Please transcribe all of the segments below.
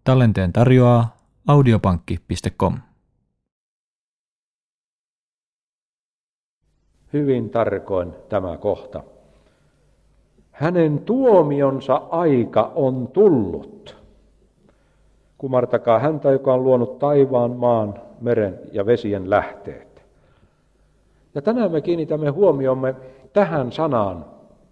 Tallenteen tarjoaa audiopankki.com. Hyvin tarkoin tämä kohta. Hänen tuomionsa aika on tullut. Kumartakaa häntä, joka on luonut taivaan, maan, meren ja vesien lähteet. Ja tänään me kiinnitämme huomiomme tähän sanaan.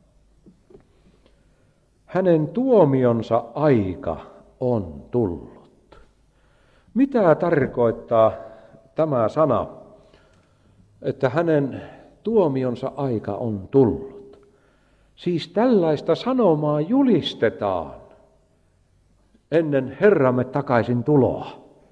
Hänen tuomionsa aika on tullut. Mitä tarkoittaa tämä sana, että hänen tuomionsa aika on tullut? Siis tällaista sanomaa julistetaan ennen Herramme takaisin tuloa.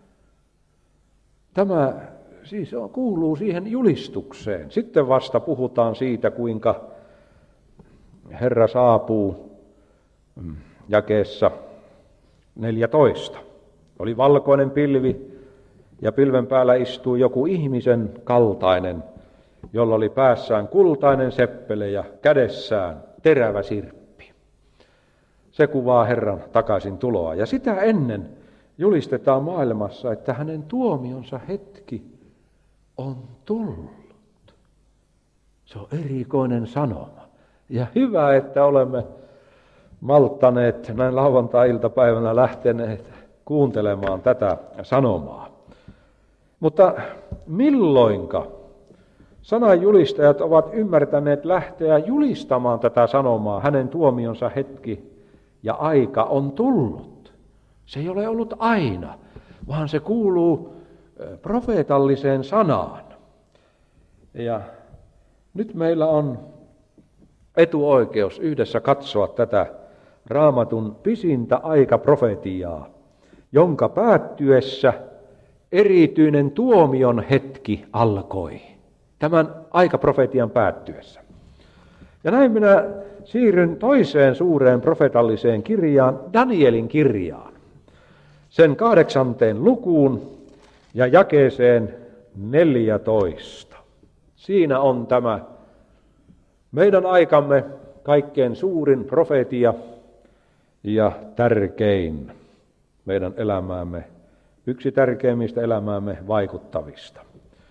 Tämä siis kuuluu siihen julistukseen. Sitten vasta puhutaan siitä, kuinka Herra saapuu jakeessa 14. Oli valkoinen pilvi ja pilven päällä istui joku ihmisen kaltainen, jolla oli päässään kultainen seppele ja kädessään terävä sirppi. Se kuvaa Herran takaisin tuloa. Ja sitä ennen julistetaan maailmassa, että hänen tuomionsa hetki on tullut. Se on erikoinen sanoma. Ja hyvä, että olemme malttaneet näin lauantai-iltapäivänä lähteneet kuuntelemaan tätä sanomaa. Mutta milloinka sananjulistajat ovat ymmärtäneet lähteä julistamaan tätä sanomaa, hänen tuomionsa hetki ja aika on tullut? Se ei ole ollut aina, vaan se kuuluu profeetalliseen sanaan. Ja nyt meillä on etuoikeus yhdessä katsoa tätä Raamatun pisintä aikaprofetiaa, jonka päättyessä erityinen tuomion hetki alkoi. Tämän aikaprofetian päättyessä. Ja näin minä siirryn toiseen suureen profeetalliseen kirjaan, Danielin kirjaan. Sen 8. lukuun ja jakeeseen 14. Siinä on tämä meidän aikamme kaikkein suurin profeetia ja tärkein meidän elämäämme, yksi tärkeimmistä elämäämme vaikuttavista.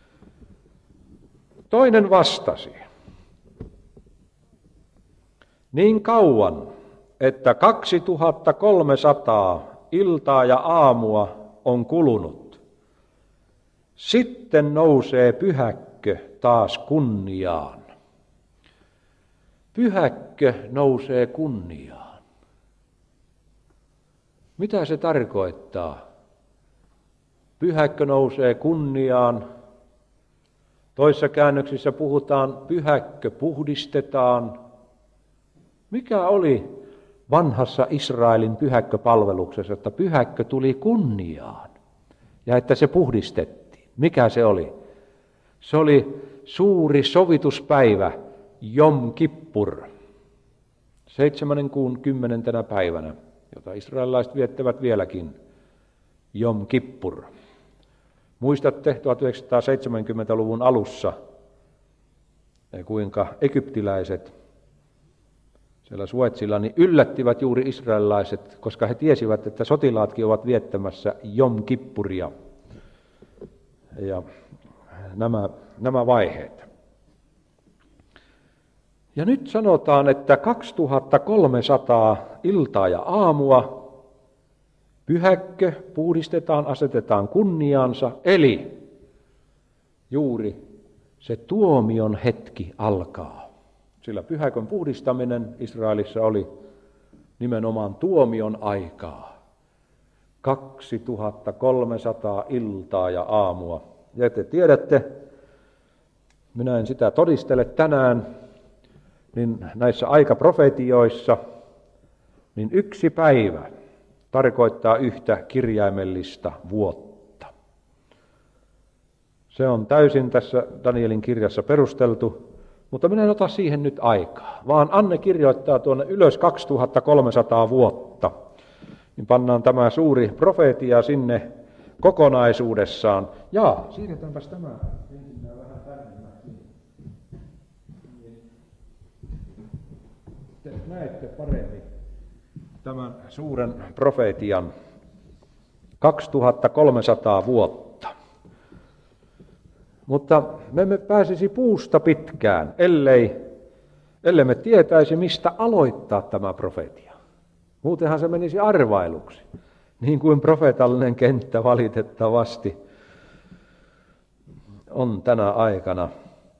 Toinen vastasi, niin kauan, että 2300 iltaa ja aamua on kulunut. Sitten nousee pyhäkkö taas kunniaan. Pyhäkkö nousee kunniaan. Mitä se tarkoittaa? Pyhäkkö nousee kunniaan. Toissa käännöksissä puhutaan, pyhäkkö puhdistetaan. Mikä oli vanhassa Israelin pyhäkköpalveluksessa, että pyhäkkö tuli kunniaan ja että se puhdistettiin? Mikä se oli? Se oli suuri sovituspäivä, Jom Kippur, 7. kuun 10. päivänä, jota israelilaiset viettävät vieläkin, Jom Kippur. Muistatte 1970-luvun alussa, kuinka egyptiläiset siellä Suetsilla niin yllättivät juuri israelilaiset, koska he tiesivät, että sotilaatkin ovat viettämässä Jom Kippuria. Ja nämä vaiheet. Ja nyt sanotaan, että 2300 iltaa ja aamua pyhäkkö puhdistetaan, asetetaan kunniaansa, eli juuri se tuomion hetki alkaa. Sillä pyhäkön puhdistaminen Israelissa oli nimenomaan tuomion aikaa. 2300 iltaa ja aamua. Ja te tiedätte, minä en sitä todistele tänään, niin näissä aikaprofetioissa, niin yksi päivä tarkoittaa yhtä kirjaimellista vuotta. Se on täysin tässä Danielin kirjassa perusteltu, mutta minä en ota siihen nyt aikaa, vaan Anne kirjoittaa tuonne ylös 2300 vuotta. Niin pannaan tämä suuri profeetia sinne kokonaisuudessaan. Ja siirretäänpäs tämä ensin vähän tännemmäksi. Te näette paremmin tämän suuren profeetian. 2300 vuotta. Mutta me emme pääsisi puusta pitkään, ellei me tietäisi, mistä aloittaa tämä profetia. Muutenhan se menisi arvailuksi, niin kuin profeetallinen kenttä valitettavasti on tänä aikana.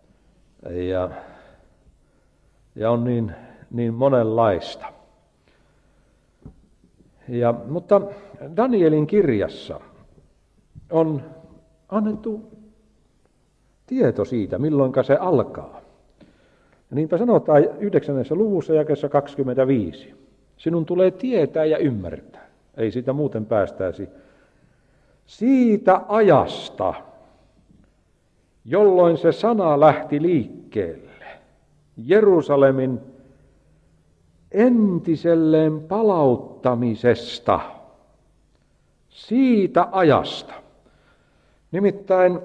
Ja on niin monenlaista. Mutta Danielin kirjassa on annettu tieto siitä, milloinka se alkaa. Ja niinpä sanotaan 9. luvussa jakeessa 25. Sinun tulee tietää ja ymmärtää. Ei siitä muuten päästäisi. Siitä ajasta, jolloin se sana lähti liikkeelle, Jerusalemin entiselleen palauttamisesta. Siitä ajasta. Nimittäin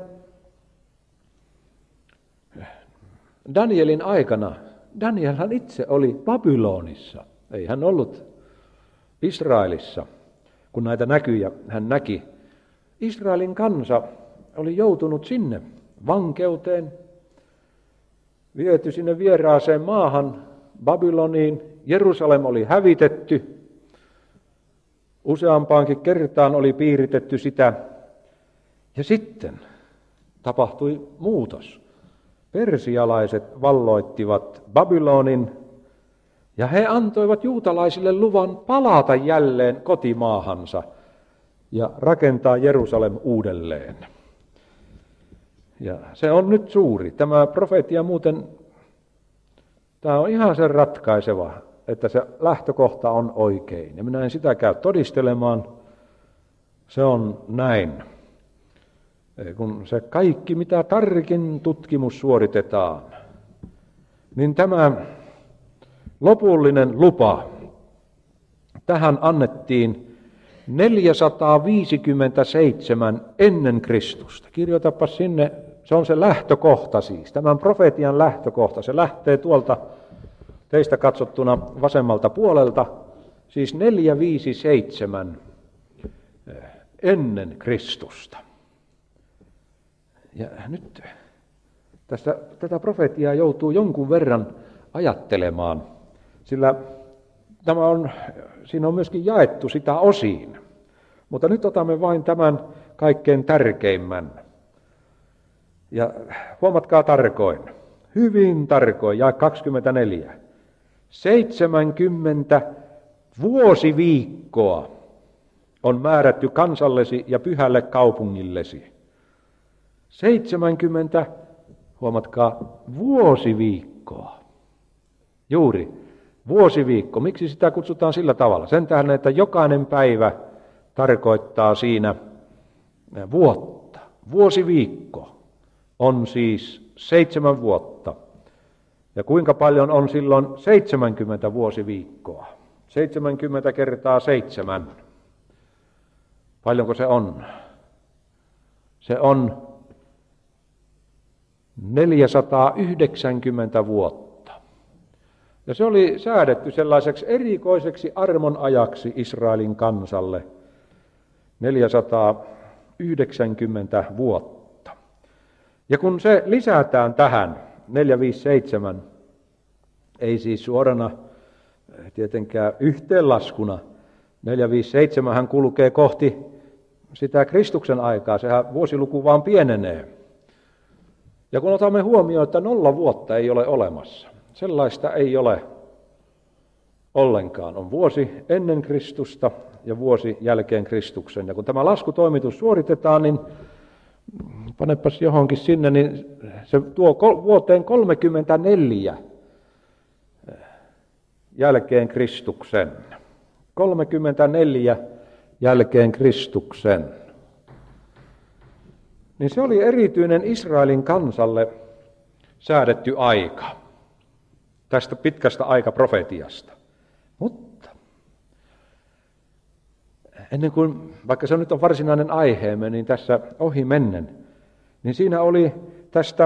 Danielin aikana, Danielhan itse oli Babylonissa, ei hän ollut Israelissa, kun näitä näkyjä hän näki. Israelin kansa oli joutunut sinne vankeuteen, viety sinne vieraaseen maahan, Babyloniin. Jerusalem oli hävitetty, useampaankin kertaan oli piiritetty sitä, ja sitten tapahtui muutos. Persialaiset valloittivat Babylonin, ja he antoivat juutalaisille luvan palata jälleen kotimaahansa ja rakentaa Jerusalem uudelleen. Ja se on nyt suuri. Tämä profeetia muuten, tämä on ihan sen ratkaiseva, että se lähtökohta on oikein. Ja minä en sitä käy todistelemaan, se on näin. Kun se kaikki, mitä tarkin tutkimus suoritetaan, niin tämä lopullinen lupa, tähän annettiin 457 ennen Kristusta. Kirjoitapa sinne, se on se lähtökohta siis, tämän profetian lähtökohta. Se lähtee tuolta teistä katsottuna vasemmalta puolelta, siis 457 ennen Kristusta. Ja nyt tätä profetiaa joutuu jonkun verran ajattelemaan, sillä siinä on myöskin jaettu sitä osiin. Mutta nyt otamme vain tämän kaikkein tärkeimmän. Ja huomatkaa tarkoin, hyvin tarkoin, jae 24. 70 vuosiviikkoa on määrätty kansallesi ja pyhälle kaupungillesi. 70, huomatkaa, vuosiviikkoa. Juuri, vuosiviikko. Miksi sitä kutsutaan sillä tavalla? Sen tähden, että jokainen päivä tarkoittaa siinä vuotta. Vuosiviikko on siis 7 vuotta. Ja kuinka paljon on silloin 70 vuosiviikkoa? 70 kertaa 7. Paljonko se on? Se on 490 vuotta. Ja se oli säädetty sellaiseksi erikoiseksi armon ajaksi Israelin kansalle. 490 vuotta. Ja kun se lisätään tähän, 457, ei siis suorana tietenkään yhteenlaskuna, 457 hän kulkee kohti sitä Kristuksen aikaa, sehän vuosiluku vaan pienenee. Ja kun otamme huomioon, että 0 vuotta ei ole olemassa, sellaista ei ole ollenkaan. On vuosi ennen Kristusta ja vuosi jälkeen Kristuksen. Ja kun tämä laskutoimitus suoritetaan, niin panepas johonkin sinne, niin se tuo vuoteen 34 jälkeen Kristuksen. 34 jälkeen Kristuksen. Niin se oli erityinen Israelin kansalle säädetty aika tästä pitkästä aikaprofetiasta. Mutta ennen kuin, vaikka se nyt on varsinainen aiheemme, niin tässä ohi mennen, niin siinä oli tästä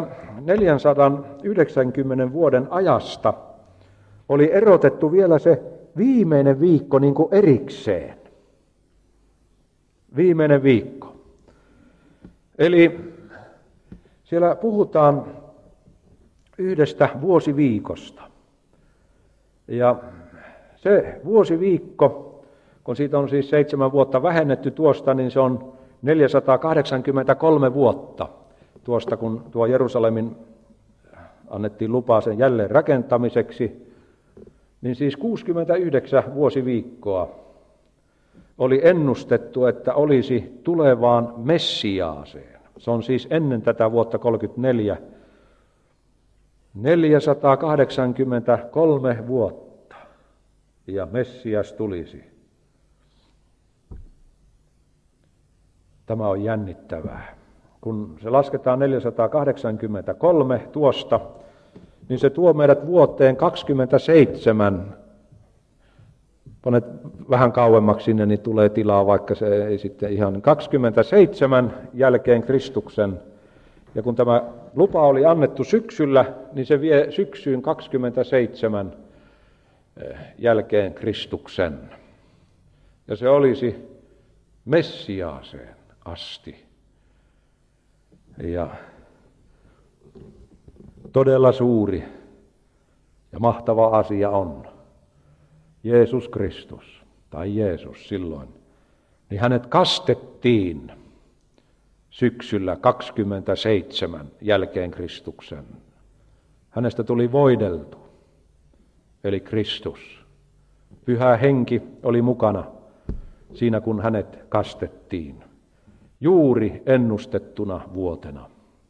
490 vuoden ajasta oli erotettu vielä se viimeinen viikko niin kuin erikseen. viimeinen viikko. Eli siellä puhutaan yhdestä vuosiviikosta. Ja se vuosiviikko, kun siitä on siis 7 vuotta vähennetty tuosta, niin se on 483 vuotta tuosta, kun tuo Jerusalemin annettiin lupaa sen jälleen rakentamiseksi, niin siis 69 vuosiviikkoa oli ennustettu, että olisi tulevaan Messiaaseen. Se on siis ennen tätä vuotta 34, 483 vuotta, ja Messias tulisi. Tämä on jännittävää. Kun se lasketaan 483 tuosta, niin se tuo meidät vuoteen 27. Panet vähän kauemmaksi sinne, niin tulee tilaa, vaikka se ei sitten ihan 27 jälkeen Kristuksen. Ja kun tämä lupa oli annettu syksyllä, niin se vie syksyyn 27 jälkeen Kristuksen. Ja se olisi Messiaaseen asti. Ja todella suuri ja mahtava asia on Jeesus Kristus, tai Jeesus silloin, niin hänet kastettiin syksyllä 27 jälkeen Kristuksen. Hänestä tuli voideltu, eli Kristus. Pyhä Henki oli mukana siinä, kun hänet kastettiin, juuri ennustettuna vuotena.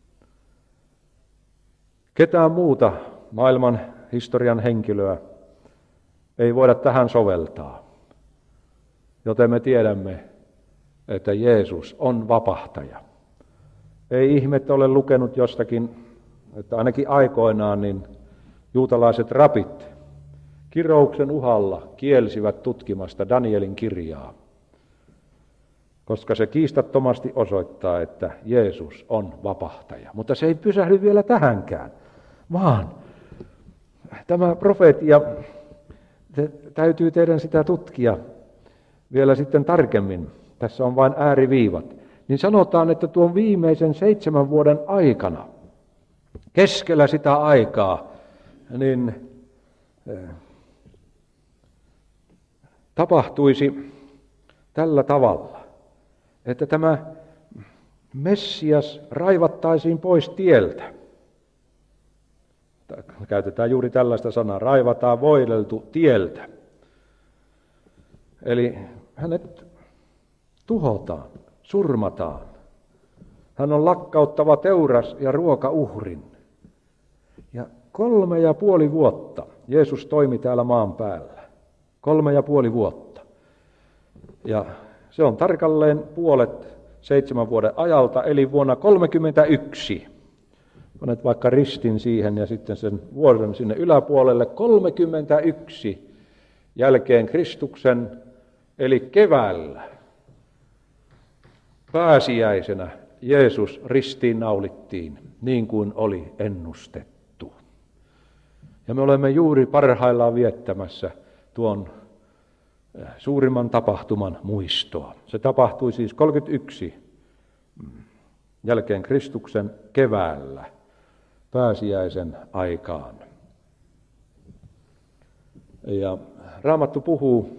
Ketään muuta maailman historian henkilöä ei voida tähän soveltaa, joten me tiedämme, että Jeesus on vapahtaja. Ei ihmettä ole lukenut jostakin, että ainakin aikoinaan niin juutalaiset rapit kirouksen uhalla kielsivät tutkimasta Danielin kirjaa, koska se kiistattomasti osoittaa, että Jeesus on vapahtaja. Mutta se ei pysähdy vielä tähänkään, vaan tämä profeetia, täytyy teidän sitä tutkia vielä sitten tarkemmin. Tässä on vain ääriviivat. Niin sanotaan, että tuon viimeisen 7 vuoden aikana, keskellä sitä aikaa, niin tapahtuisi tällä tavalla, että tämä Messias raivattaisiin pois tieltä. Käytetään juuri tällaista sanaa, raivataan, voideltu tieltä. Eli hänet tuhotaan, surmataan. Hän on lakkauttava teuras ja ruokauhrin. Ja 3,5 vuotta Jeesus toimi täällä maan päällä. 3,5 vuotta. Ja se on tarkalleen puolet 7 vuoden ajalta, eli vuonna 31. Panet vaikka ristin siihen ja sitten sen vuoden sinne yläpuolelle. 31 jälkeen Kristuksen, eli keväällä, pääsiäisenä Jeesus ristiinnaulittiin, niin kuin oli ennustettu. Ja me olemme juuri parhaillaan viettämässä tuon suurimman tapahtuman muistoa. Se tapahtui siis 31 jälkeen Kristuksen keväällä, pääsiäisen aikaan. Ja Raamattu puhuu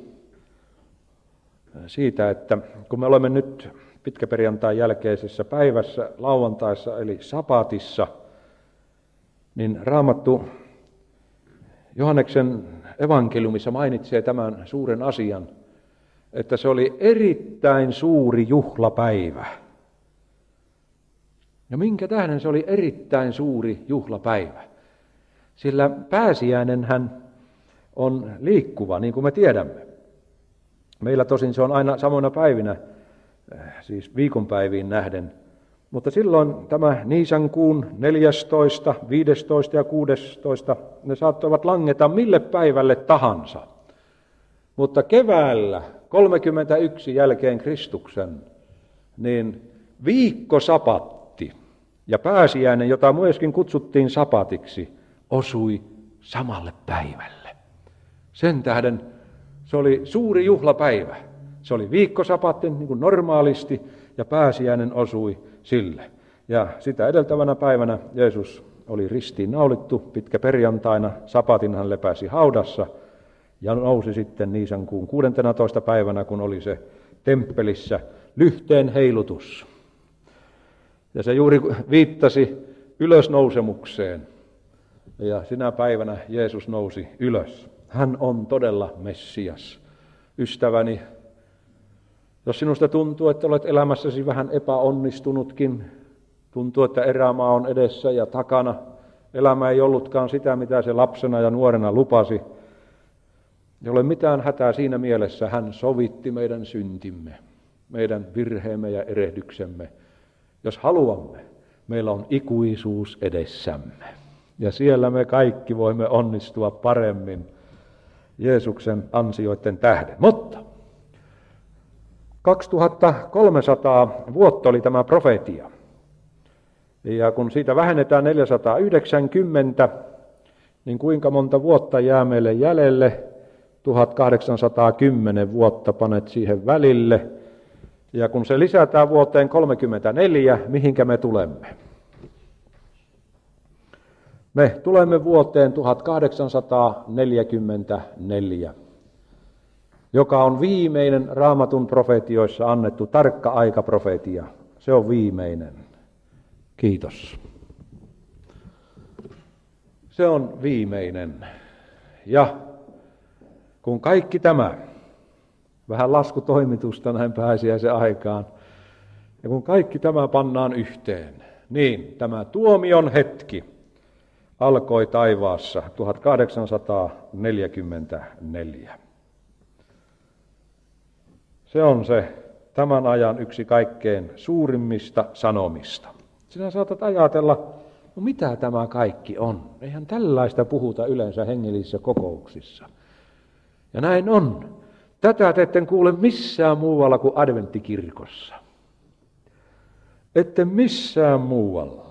siitä, että kun me olemme nyt pitkäperjantain jälkeisessä päivässä, lauantaissa eli sapatissa, niin Raamattu Johanneksen evankeliumissa mainitsee tämän suuren asian, että se oli erittäin suuri juhlapäivä. Ja minkä tähden se oli erittäin suuri juhlapäivä? Sillä pääsiäinenhän on liikkuva, niin kuin me tiedämme. Meillä tosin se on aina samoina päivinä, siis viikonpäiviin nähden. Mutta silloin tämä Niisankuun 14, 15 ja 16, ne saattoivat langeta mille päivälle tahansa. Mutta keväällä 31 jälkeen Kristuksen, niin viikkosapatti ja pääsiäinen, jota myöskin kutsuttiin sapatiksi, osui samalle päivälle. Sen tähden se oli suuri juhlapäivä. Se oli viikkosapatti niin kuin normaalisti ja pääsiäinen osui sille. Ja sitä edeltävänä päivänä Jeesus oli ristiin naulittu pitkä perjantaina, sapatin hän lepäsi haudassa ja nousi sitten Niisankuun 16. päivänä, kun oli se temppelissä lyhteen heilutus. Ja se juuri viittasi ylösnousemukseen. Ja sinä päivänä Jeesus nousi ylös. Hän on todella Messias. Ystäväni, jos sinusta tuntuu, että olet elämässäsi vähän epäonnistunutkin, tuntuu, että erämaa on edessä ja takana, elämä ei ollutkaan sitä, mitä se lapsena ja nuorena lupasi, ei ole mitään hätää siinä mielessä, hän sovitti meidän syntimme, meidän virheemme ja erehdyksemme. Jos haluamme, meillä on ikuisuus edessämme. Ja siellä me kaikki voimme onnistua paremmin Jeesuksen ansioiden tähden. Mutta 2300 vuotta oli tämä profeetia. Ja kun siitä vähennetään 490, niin kuinka monta vuotta jää meille jäljelle? 1810 vuotta panet siihen välille. Ja kun se lisätään vuoteen 34, mihinkä me tulemme? Me tulemme vuoteen 1844, joka on viimeinen Raamatun profetioissa annettu tarkka aikaprofetia. Se on viimeinen. Kiitos. Se on viimeinen. Ja kun kaikki tämä, vähän laskutoimitusta näin pääsiäisen aikaan, ja kun kaikki tämä pannaan yhteen, niin tämä tuomion hetki alkoi taivaassa 1844. Se on se tämän ajan yksi kaikkein suurimmista sanomista. Sinä saatat ajatella, no mitä tämä kaikki on? Eihän tällaista puhuta yleensä hengellisissä kokouksissa. Ja näin on. Tätä te ette kuule missään muualla kuin adventtikirkossa. Ette missään muualla.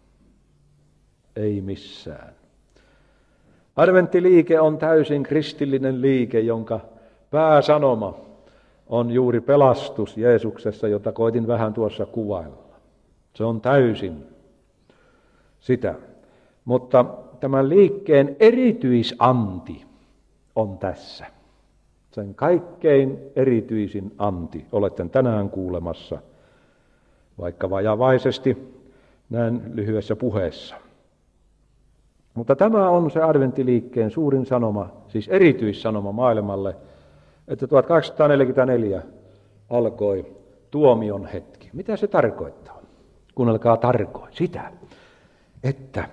Ei missään. Adventtiliike on täysin kristillinen liike, jonka pääsanoma on juuri pelastus Jeesuksessa, jota koitin vähän tuossa kuvailla. Se on täysin sitä. Mutta tämän liikkeen erityisanti on tässä. Sen kaikkein erityisin anti olette tänään kuulemassa, vaikka vajavaisesti näin lyhyessä puheessa. Mutta tämä on se adventtiliikkeen suurin sanoma, siis erityissanoma maailmalle, että 1844 alkoi tuomion hetki. Mitä se tarkoittaa? Kuunnelkaa tarkoin sitä, että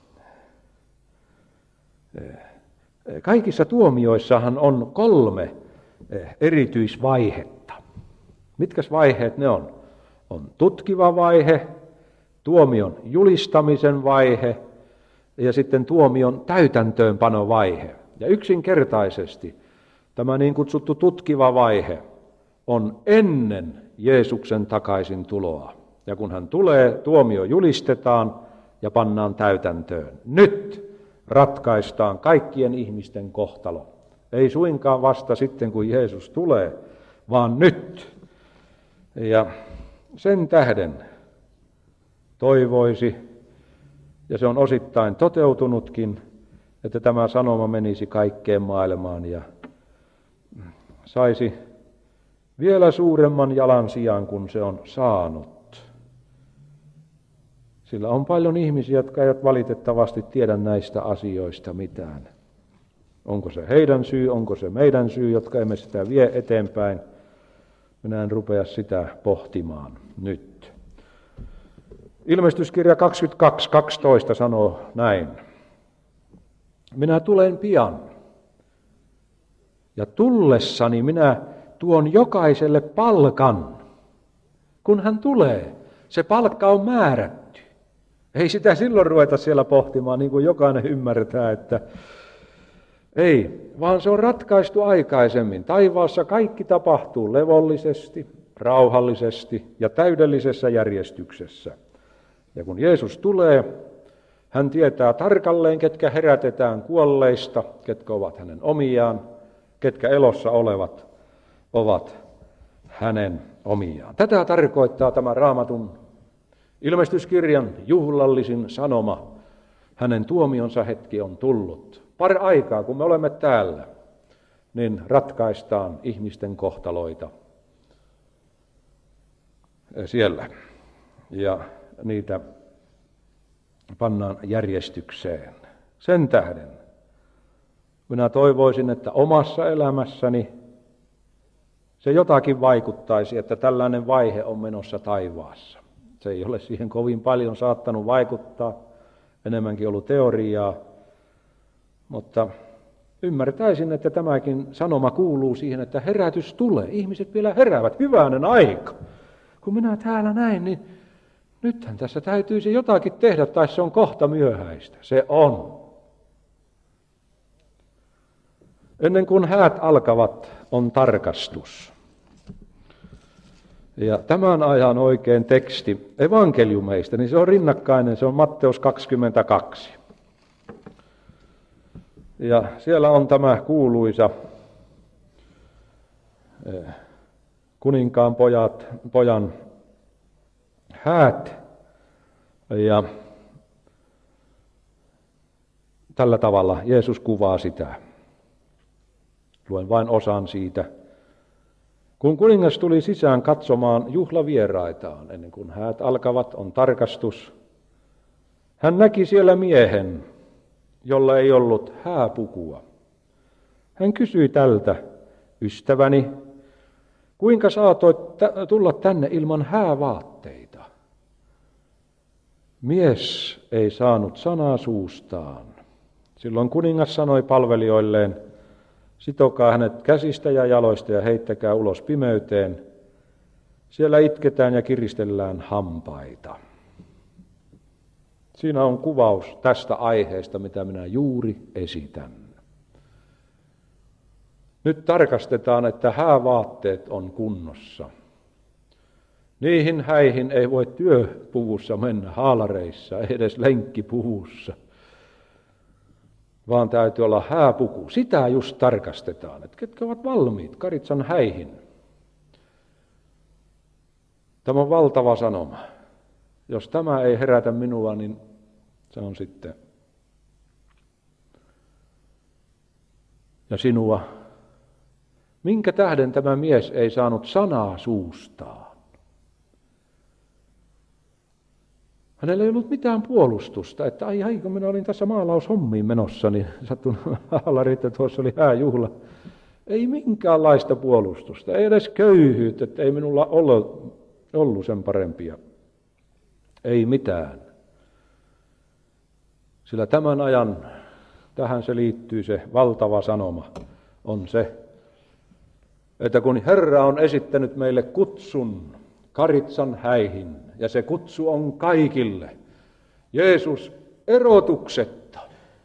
kaikissa tuomioissahan on 3 erityisvaihetta. Mitkäs vaiheet ne on? On tutkiva vaihe, tuomion julistamisen vaihe ja sitten tuomion täytäntöönpanovaihe. Ja yksinkertaisesti tämä niin kutsuttu tutkiva vaihe on ennen Jeesuksen takaisin tuloa. Ja kun hän tulee, tuomio julistetaan ja pannaan täytäntöön. Nyt ratkaistaan kaikkien ihmisten kohtalo. Ei suinkaan vasta sitten, kun Jeesus tulee, vaan nyt. Ja sen tähden toivoisi, ja se on osittain toteutunutkin, että tämä sanoma menisi kaikkeen maailmaan ja saisi vielä suuremman jalansijan kuin se on saanut. Sillä on paljon ihmisiä, jotka eivät valitettavasti tiedä näistä asioista mitään. Onko se heidän syy, onko se meidän syy, jotka emme sitä vie eteenpäin? Minä en rupea sitä pohtimaan nyt. Ilmestyskirja 22:12 sanoo näin. Minä tulen pian, ja tullessani minä tuon jokaiselle palkan. Kun hän tulee, se palkka on määrätty. Ei sitä silloin ruveta siellä pohtimaan, niin kuin jokainen ymmärtää, että ei, vaan se on ratkaistu aikaisemmin. Taivaassa kaikki tapahtuu levollisesti, rauhallisesti ja täydellisessä järjestyksessä. Ja kun Jeesus tulee, hän tietää tarkalleen, ketkä herätetään kuolleista, ketkä ovat hänen omiaan, ketkä elossa olevat ovat hänen omiaan. Tätä tarkoittaa tämä Raamatun ilmestyskirjan juhlallisin sanoma. Hänen tuomionsa hetki on tullut. Pari aikaa, kun me olemme täällä, niin ratkaistaan ihmisten kohtaloita siellä. Ja niitä pannaan järjestykseen. Sen tähden minä toivoisin, että omassa elämässäni se jotakin vaikuttaisi, että tällainen vaihe on menossa taivaassa. Se ei ole siihen kovin paljon saattanut vaikuttaa, enemmänkin ollut teoriaa, mutta ymmärtäisin, että tämäkin sanoma kuuluu siihen, että herätys tulee. Ihmiset vielä heräävät, hyvänen aika. Kun minä täällä näin, niin nythän tässä täytyisi jotakin tehdä, tai se on kohta myöhäistä. Se on. Ennen kuin häät alkavat, on tarkastus. Ja tämän ajan oikein teksti evankeliumeista, niin se on rinnakkainen, se on Matteus 22. Ja siellä on tämä kuuluisa kuninkaan pojan häät. Ja tällä tavalla Jeesus kuvaa sitä. Luen vain osan siitä. Kun kuningas tuli sisään katsomaan juhlavieraitaan, ennen kuin häät alkavat, on tarkastus, hän näki siellä miehen, jolla ei ollut hääpukua. Hän kysyi tältä, ystäväni, kuinka saatoit tulla tänne ilman häävaatteita? Mies ei saanut sanaa suustaan. Silloin kuningas sanoi palvelijoilleen, sitokaa hänet käsistä ja jaloista ja heittäkää ulos pimeyteen. Siellä itketään ja kiristellään hampaita. Siinä on kuvaus tästä aiheesta, mitä minä juuri esitän. Nyt tarkastetaan, että häävaatteet on kunnossa. Niihin häihin ei voi työpuvussa mennä, haalareissa, ei edes lenkkipuvussa, vaan täytyy olla hääpuku. Sitä just tarkastetaan, että ketkä ovat valmiit Karitsan häihin. Tämä on valtava sanoma. Jos tämä ei herätä minua, niin se on sitten. Ja sinua. Minkä tähden tämä mies ei saanut sanaa suustaan? Hänellä ei ollut mitään puolustusta, että kun minä olin tässä maalaushommiin menossa, niin sattui haalarit, että tuossa oli hääjuhla. Ei minkäänlaista puolustusta, ei edes köyhyyttä, että ei minulla ollut sen parempia. Ei mitään. Sillä tämän ajan, tähän se liittyy se valtava sanoma, on se, että kun Herra on esittänyt meille kutsun Karitsan häihin, ja se kutsu on kaikille, Jeesus erotuksetta,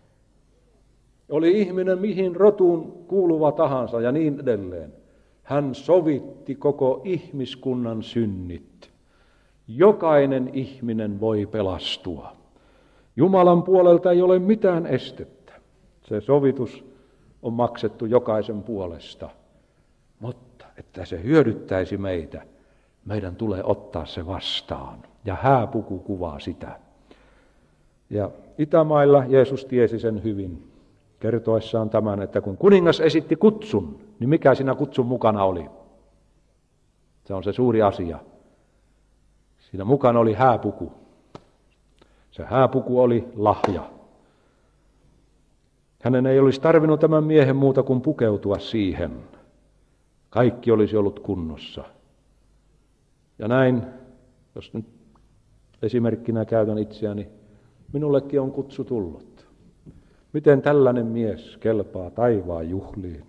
oli ihminen mihin rotuun kuuluva tahansa ja niin edelleen. Hän sovitti koko ihmiskunnan synnit. Jokainen ihminen voi pelastua. Jumalan puolelta ei ole mitään estettä. Se sovitus on maksettu jokaisen puolesta. Mutta että se hyödyttäisi meitä, meidän tulee ottaa se vastaan. Ja hääpuku kuvaa sitä. Ja Itämailla Jeesus tiesi sen hyvin, kertoessaan tämän, että kun kuningas esitti kutsun, niin mikä siinä kutsun mukana oli? Se on se suuri asia. Siinä mukana oli hääpuku. Se hääpuku oli lahja. Hänen ei olisi tarvinnut tämän miehen muuta kuin pukeutua siihen. Kaikki olisi ollut kunnossa. Ja näin, jos nyt esimerkkinä käytän itseäni, minullekin on kutsu tullut. Miten tällainen mies kelpaa taivaan juhliin?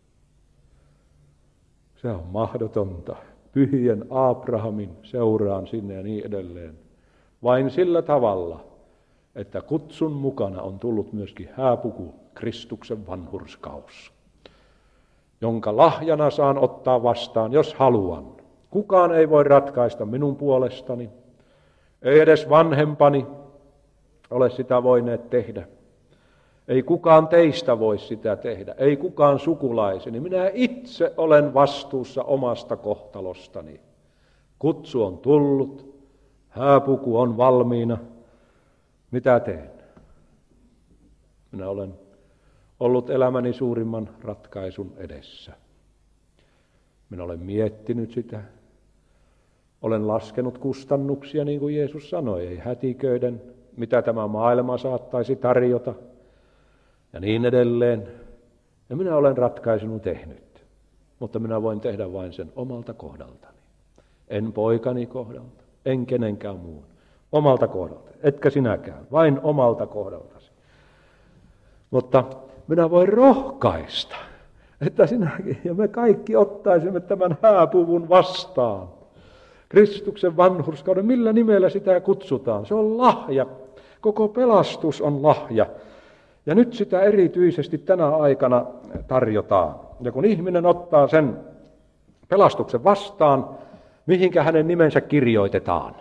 Se on mahdotonta. Pyhien Abrahamin seuraan sinne ja niin edelleen. Vain sillä tavalla, että kutsun mukana on tullut myöskin hääpuku, Kristuksen vanhurskaus, jonka lahjana saan ottaa vastaan, jos haluan. Kukaan ei voi ratkaista minun puolestani, ei edes vanhempani ole sitä voineet tehdä. Ei kukaan teistä voi sitä tehdä, ei kukaan sukulaiseni. Minä itse olen vastuussa omasta kohtalostani. Kutsu on tullut, hääpuku on valmiina. Mitä teen? Minä olen ollut elämäni suurimman ratkaisun edessä. Minä olen miettinyt sitä. Olen laskenut kustannuksia, niin kuin Jeesus sanoi, ei hätiköiden, mitä tämä maailma saattaisi tarjota. Ja niin edelleen. Ja minä olen ratkaisun tehnyt. Mutta minä voin tehdä vain sen omalta kohdaltani. En poikani kohdalta, en kenenkään muun. Omalta kohdalta, etkä sinäkään, vain omalta kohdaltasi. Mutta minä voin rohkaista, että sinäkin ja me kaikki ottaisimme tämän hääpuvun vastaan. Kristuksen vanhurskauden, millä nimellä sitä kutsutaan? Se on lahja. Koko pelastus on lahja. Ja nyt sitä erityisesti tänä aikana tarjotaan. Ja kun ihminen ottaa sen pelastuksen vastaan, mihinkä hänen nimensä kirjoitetaan?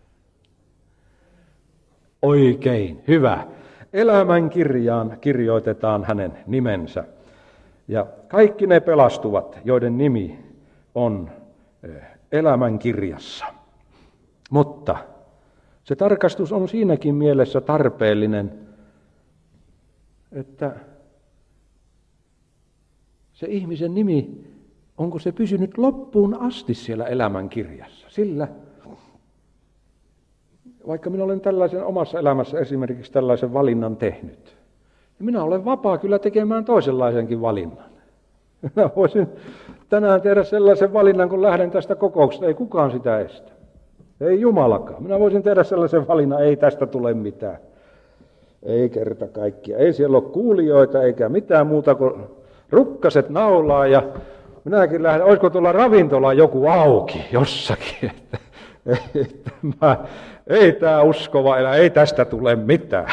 Oikein, hyvä. Elämänkirjaan kirjoitetaan hänen nimensä. Ja kaikki ne pelastuvat, joiden nimi on elämänkirjassa. Mutta se tarkastus on siinäkin mielessä tarpeellinen, että se ihmisen nimi, onko se pysynyt loppuun asti siellä elämänkirjassa? Sillä, vaikka minä olen tällaisen omassa elämässä esimerkiksi tällaisen valinnan tehnyt, minä olen vapaa kyllä tekemään toisenlaisenkin valinnan. Minä voisin tänään tehdä sellaisen valinnan, kun lähden tästä kokouksesta, ei kukaan sitä estä. Ei Jumalakaan. Minä voisin tehdä sellaisen valinnan, ei tästä tule mitään. Ei kerta kaikkia. Ei siellä ole kuulijoita eikä mitään muuta kuin rukkaset naulaa ja minäkin lähden, olisiko tuolla ravintola joku auki jossakin. Ei tämä uskova elä, ei tästä tule mitään.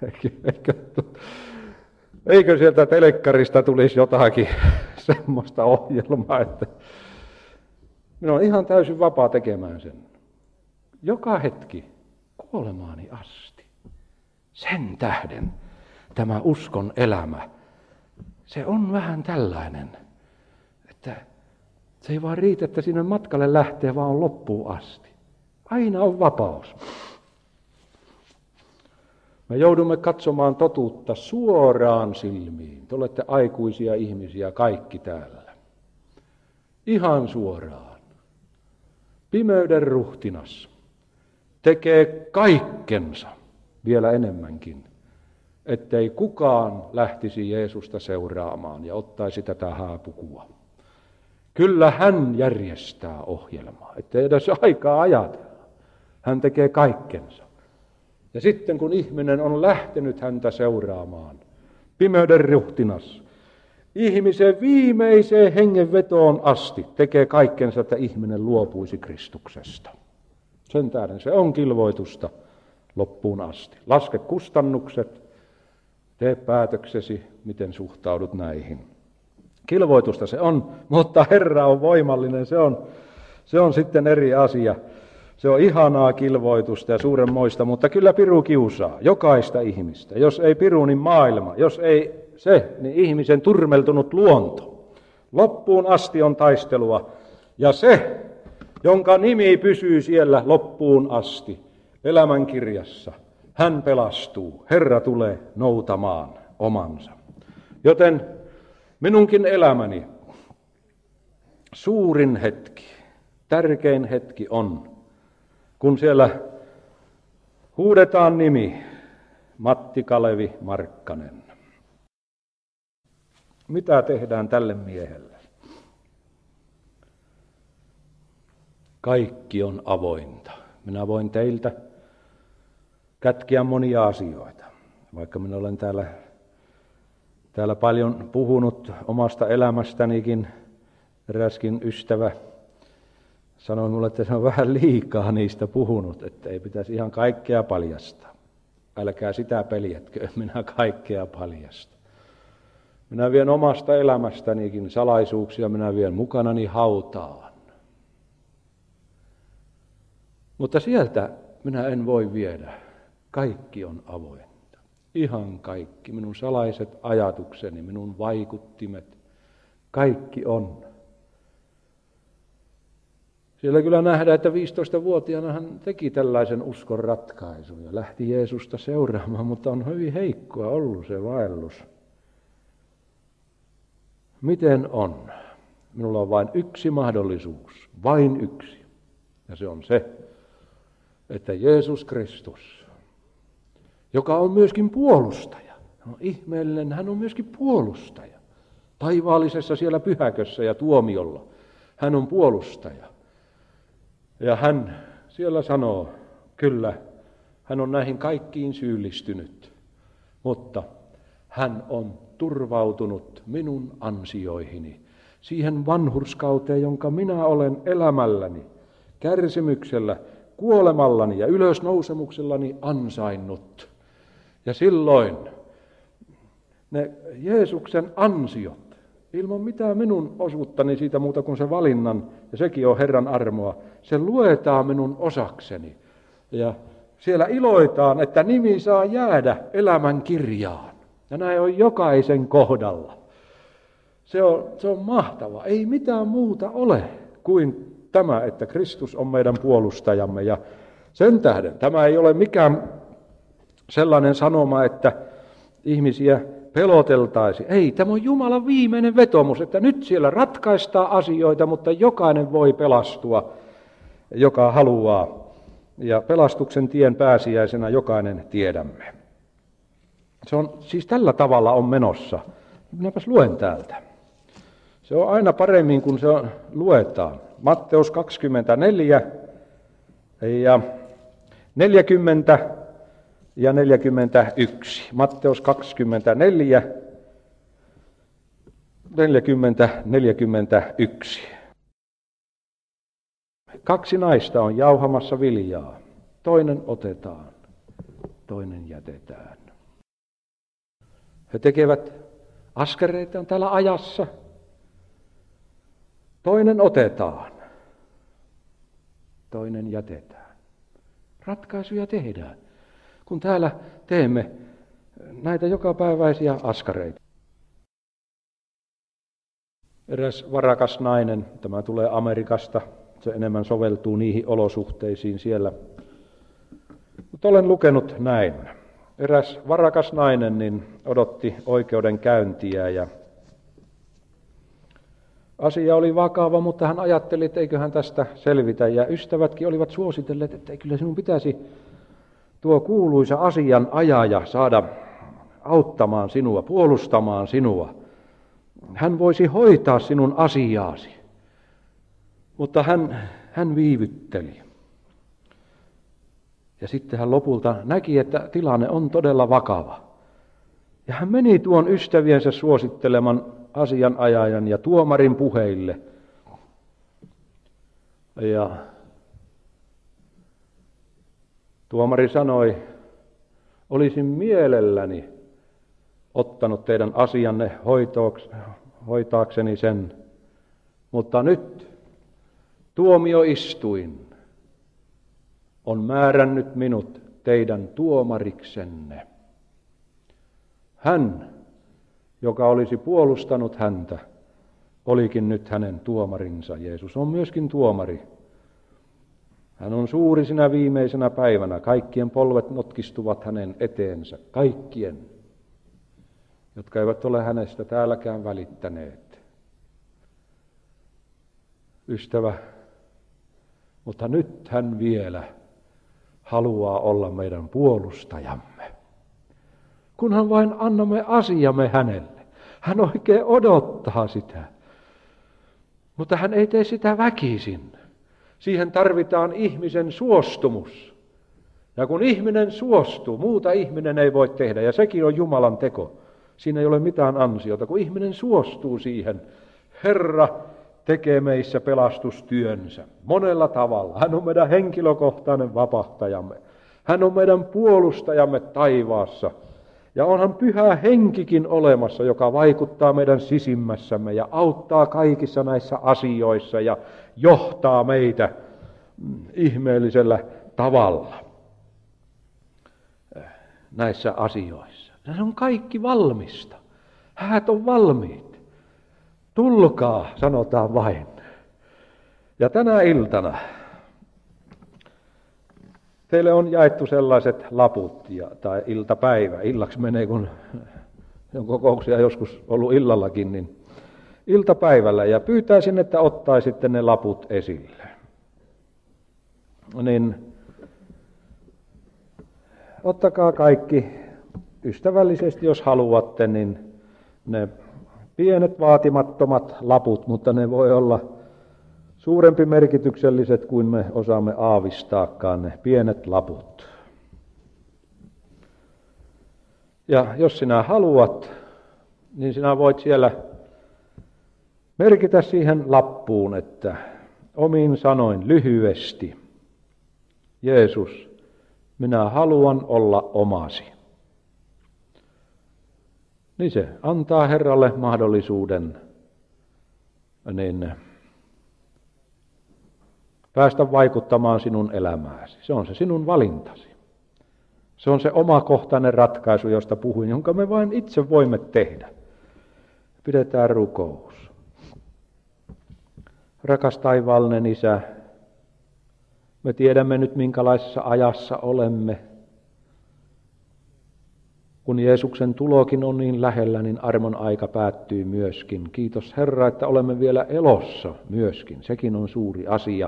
Eikö sieltä telekkarista tulisi jotakin semmoista ohjelmaa, että minä olen ihan täysin vapaa tekemään sen. Joka hetki kuolemaani asti. Sen tähden tämä uskon elämä, se on vähän tällainen, että se ei vaan riitä, että sinne matkalle lähtee, vaan on loppuun asti. Aina on vapaus. Me joudumme katsomaan totuutta suoraan silmiin. Te olette aikuisia ihmisiä kaikki täällä. Ihan suoraan. Pimeyden ruhtinas tekee kaikkensa, vielä enemmänkin, ettei kukaan lähtisi Jeesusta seuraamaan ja ottaisi tätä hääpukua. Kyllä hän järjestää ohjelmaa, ettei edes aikaa ajatella. Hän tekee kaikkensa. Ja sitten kun ihminen on lähtenyt häntä seuraamaan, pimeyden ruhtinas, ihmisen viimeiseen hengenvetoon asti tekee kaikkensa, että ihminen luopuisi Kristuksesta. Sen tähden se on kilvoitusta loppuun asti. Laske kustannukset, tee päätöksesi, miten suhtaudut näihin. Kilvoitusta se on, mutta Herra on voimallinen, se on sitten eri asia. Se on ihanaa kilvoitusta ja suurenmoista, mutta kyllä piru kiusaa jokaista ihmistä. Jos ei piru, niin maailma. Jos ei se, niin ihmisen turmeltunut luonto. Loppuun asti on taistelua. Ja se, jonka nimi pysyy siellä loppuun asti elämänkirjassa, hän pelastuu. Herra tulee noutamaan omansa. Joten minunkin elämäni suurin hetki, tärkein hetki on, kun siellä huudetaan nimi Matti Kalevi Markkanen. Mitä tehdään tälle miehelle? Kaikki on avointa. Minä voin teiltä kätkeä monia asioita, vaikka minä olen täällä paljon puhunut omasta elämästänikin. Eräskin ystävä sanoi minulle, että se on vähän liikaa niistä puhunut, että ei pitäisi ihan kaikkea paljastaa. Älkää sitä peljätkö, minä kaikkea paljasta. Minä vien omasta elämästänikin salaisuuksia, minä vien mukanani hautaan. Mutta sieltä minä en voi viedä. Kaikki on avointa. Ihan kaikki, minun salaiset ajatukseni, minun vaikuttimet, kaikki on. Siellä kyllä nähdään, että 15-vuotiaana hän teki tällaisen uskon ratkaisun ja lähti Jeesusta seuraamaan, mutta on hyvin heikkoa ollut se vaellus. Miten on? Minulla on vain yksi mahdollisuus, vain yksi. Ja se on se, että Jeesus Kristus, joka on myöskin puolustaja, on ihmeellinen, hän on myöskin puolustaja. Taivaallisessa siellä pyhäkössä ja tuomiolla, hän on puolustaja. Ja hän siellä sanoo, kyllä, hän on näihin kaikkiin syyllistynyt, mutta hän on turvautunut minun ansioihini, siihen vanhurskauteen, jonka minä olen elämälläni, kärsimyksellä, kuolemallani ja ylösnousemuksellani ansainnut. Ja silloin ne Jeesuksen ansiot, ilman mitään minun osuuttani siitä muuta kuin se valinnan, ja sekin on Herran armoa, se luetaan minun osakseni. Ja siellä iloitaan, että nimi saa jäädä elämän kirjaan. Ja näin on jokaisen kohdalla. Se on mahtava. Ei mitään muuta ole kuin tämä, että Kristus on meidän puolustajamme. Ja sen tähden tämä ei ole mikään sellainen sanoma, että ihmisiä peloteltaisiin. Ei, tämä on Jumalan viimeinen vetomus, että nyt siellä ratkaistaan asioita, mutta jokainen voi pelastua, joka haluaa. Ja pelastuksen tien pääsiäisenä jokainen tiedämme. Se on siis tällä tavalla on menossa. Minäpäs luen täältä. Se on aina paremmin, kun se luetaan. Matteus 24 ja 40 ja 41. Matteus 24, 40, 41. 2 naista on jauhamassa viljaa. Toinen otetaan, toinen jätetään. He tekevät askareitaan täällä ajassa. Toinen otetaan, toinen jätetään. Ratkaisuja tehdään, kun täällä teemme näitä jokapäiväisiä askareita. Eräs varakas nainen, tämä tulee Amerikasta, se enemmän soveltuu niihin olosuhteisiin siellä. Mutta olen lukenut näin. Eräs varakas nainen niin odotti oikeudenkäyntiä ja asia oli vakava, mutta hän ajatteli, että eiköhän tästä selvitä. Ja ystävätkin olivat suositelleet, että kyllä sinun pitäisi tuo kuuluisa asianajaja saada auttamaan sinua, puolustamaan sinua. Hän voisi hoitaa sinun asiaasi. Mutta hän viivytteli. Ja sitten hän lopulta näki, että tilanne on todella vakava. Ja hän meni tuon ystäviensä suositteleman asianajajan ja tuomarin puheille. Ja tuomari sanoi, olisin mielelläni ottanut teidän asianne hoitaakseni sen, mutta nyt tuomioistuin on määrännyt minut teidän tuomariksenne. Hän, joka olisi puolustanut häntä, olikin nyt hänen tuomarinsa. Jeesus on myöskin tuomari. Hän on suuri sinä viimeisenä päivänä. Kaikkien polvet notkistuvat hänen eteensä. Kaikkien, jotka eivät ole hänestä täälläkään välittäneet. Ystävä, mutta nyt hän vielä haluaa olla meidän puolustajamme. Kunhan vain annamme asiamme hänelle. Hän oikein odottaa sitä. Mutta hän ei tee sitä väkisin. Siihen tarvitaan ihmisen suostumus. Ja kun ihminen suostuu, muuta ihminen ei voi tehdä. Ja sekin on Jumalan teko. Siinä ei ole mitään ansiota. Kun ihminen suostuu siihen, Herra tekee meissä pelastustyönsä monella tavalla. Hän on meidän henkilökohtainen vapahtajamme. Hän on meidän puolustajamme taivaassa. Ja onhan Pyhä Henkikin olemassa, joka vaikuttaa meidän sisimmässämme ja auttaa kaikissa näissä asioissa ja johtaa meitä ihmeellisellä tavalla näissä asioissa. Se on kaikki valmista. Häät on valmiit. Tulkaa, sanotaan vain. Ja tänä iltana teille on jaettu sellaiset laput, tai iltapäivä. Illaksi menee, kun on kokouksia joskus ollut illallakin, niin iltapäivällä. Ja pyytäisin, että ottaisitte ne laput esille. Niin ottakaa kaikki ystävällisesti, jos haluatte, niin ne pienet vaatimattomat laput, mutta ne voi olla suurempi merkitykselliset kuin me osaamme aavistaakaan, ne pienet laput. Ja jos sinä haluat, niin sinä voit siellä merkitä siihen lappuun, että omin sanoin lyhyesti, Jeesus, minä haluan olla omasi. Niin se antaa Herralle mahdollisuuden niin päästä vaikuttamaan sinun elämääsi. Se on se sinun valintasi. Se on se omakohtainen ratkaisu, josta puhuin, jonka me vain itse voimme tehdä. Pidetään rukous. Rakas taivaallinen Isä, me tiedämme nyt minkälaisessa ajassa olemme. Kun Jeesuksen tulokin on niin lähellä, niin armon aika päättyy myöskin. Kiitos Herra, että olemme vielä elossa myöskin. Sekin on suuri asia.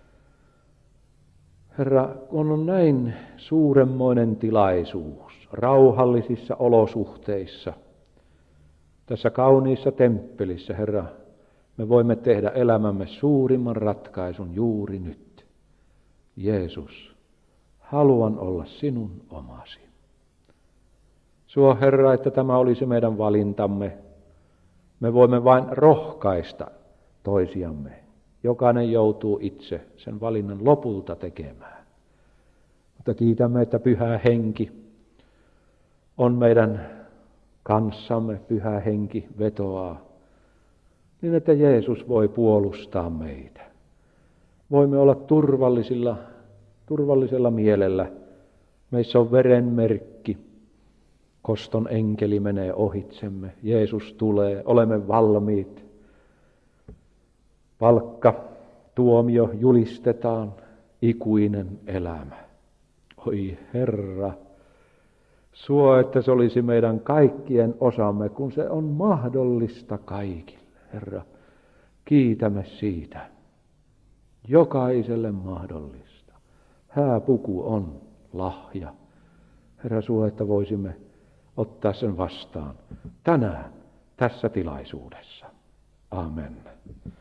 Herra, kun on näin suuremmoinen tilaisuus rauhallisissa olosuhteissa, tässä kauniissa temppelissä, Herra, me voimme tehdä elämämme suurimman ratkaisun juuri nyt. Jeesus, haluan olla sinun omasi. Suo Herra, että tämä olisi meidän valintamme. Me voimme vain rohkaista toisiamme. Jokainen joutuu itse sen valinnan lopulta tekemään. Mutta kiitämme, että Pyhä Henki on meidän kanssamme. Pyhä Henki vetoaa niin, että Jeesus voi puolustaa meitä. Voimme olla turvallisella mielellä. Meissä on verenmerkki. Koston enkeli menee ohitsemme. Jeesus tulee. Olemme valmiit. Palkka, tuomio julistetaan. Ikuinen elämä. Oi Herra, suo, että se olisi meidän kaikkien osamme, kun se on mahdollista kaikille. Herra, kiitämme siitä. Jokaiselle mahdollista. Hääpuku on lahja. Herra, suo, että voisimme ottaa sen vastaan tänään tässä tilaisuudessa. Amen.